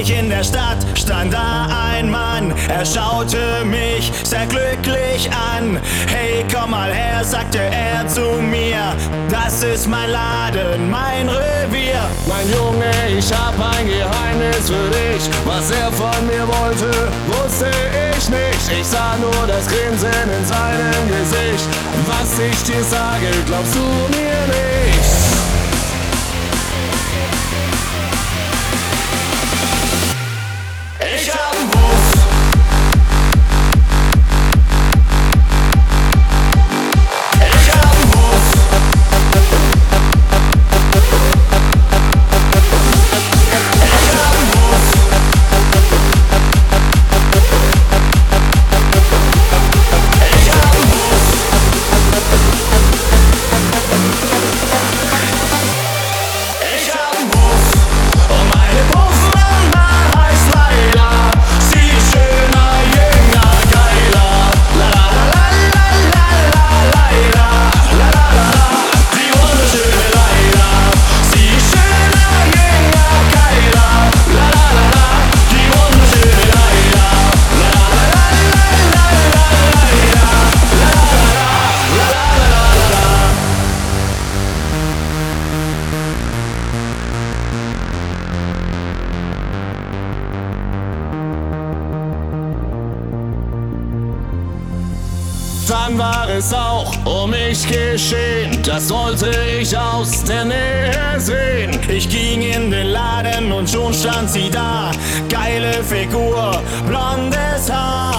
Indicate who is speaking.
Speaker 1: ich in der Stadt, stand da ein Mann. Er schaute mich sehr glücklich an. Hey, komm mal her, sagte er zu mir. Das ist mein Laden, mein Revier.
Speaker 2: Mein Junge, ich hab ein Geheimnis für dich. Was er von mir wollte, wusste ich nicht. Ich sah nur das Grinsen in seinem Gesicht. Was ich dir sage, glaubst du mir nicht?
Speaker 1: Ich hab 'n Bus. Ich hab 'n Bus. Ich hab 'n Bus. Ich hab 'n Bus. Ich hab 'n Bus. Und meine Busmama heißt Laila. Sie ist schöner, jünger, geiler. La la la la la la Laila. La la la la, die wunderschöne Laila. Sie ist schöner, jünger, geiler. La la la la, die wunderschöne Laila. La la la la la la Laila. La la la la la la la la.
Speaker 2: Dann war es auch um mich geschehen, das wollte ich aus der Nähe sehen.
Speaker 1: Ich ging in den Laden und schon stand sie da. Geile Figur, blondes Haar.